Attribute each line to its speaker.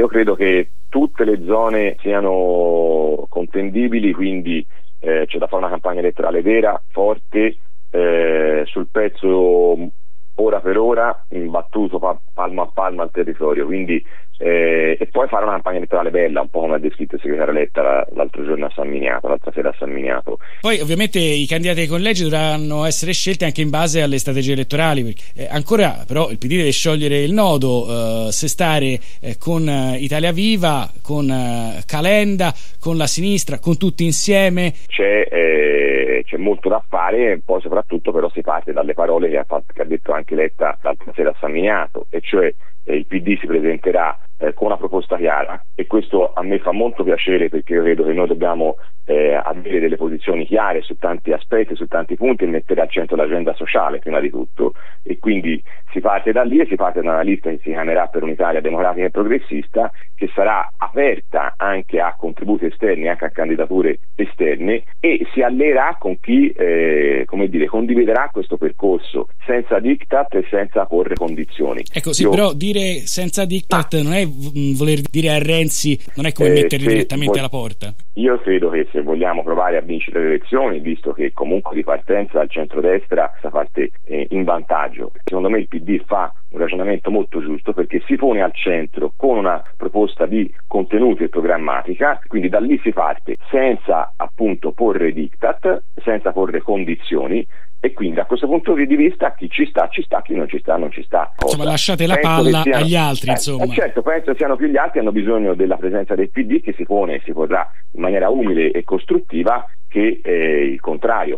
Speaker 1: credo che tutte le zone siano contendibili, quindi c'è da fare una campagna elettorale vera, forte, sul pezzo ora per ora, imbattuto palmo a palmo al territorio, quindi e poi fare una campagna elettorale bella, un po' come ha descritto il segretario Letta l'altra sera a San Miniato.
Speaker 2: Poi ovviamente i candidati ai collegi dovranno essere scelti anche in base alle strategie elettorali, perché ancora però il PD deve sciogliere il nodo, se stare con Italia Viva, con Calenda, con la sinistra, con tutti insieme.
Speaker 1: C'è molto da fare, poi soprattutto però si parte dalle parole che ha detto anche Letta l'altra sera a San Miniato, e cioè il PD si presenterà con una proposta chiara, e questo a me fa molto piacere, perché io credo che noi dobbiamo avere delle posizioni chiare su tanti aspetti, su tanti punti, e mettere al centro l'agenda sociale prima di tutto, e quindi si parte da lì e si parte da una lista che si chiamerà Per un'Italia democratica e progressista, che sarà aperta anche a contributi esterni, anche a candidature esterne, e si alleerà con chi condividerà questo percorso senza diktat e senza porre condizioni.
Speaker 2: Ecco sì, però dire senza diktat non è voler dire a Renzi, non è come metterli direttamente alla porta.
Speaker 1: Io credo che se vogliamo provare a vincere le elezioni, visto che comunque di partenza al centrodestra sta parte in vantaggio, secondo me il PD fa un ragionamento molto giusto, perché si pone al centro con una proposta di contenuti e programmatica, quindi da lì si parte senza appunto porre diktat, senza porre condizioni, e quindi da questo punto di vista chi ci sta, chi non ci sta, non ci sta.
Speaker 2: Insomma, lasciate la palla agli altri, insomma.
Speaker 1: Certo, penso siano più gli altri, hanno bisogno della presenza del PD, che si pone e si porrà in maniera umile e costruttiva, che il contrario.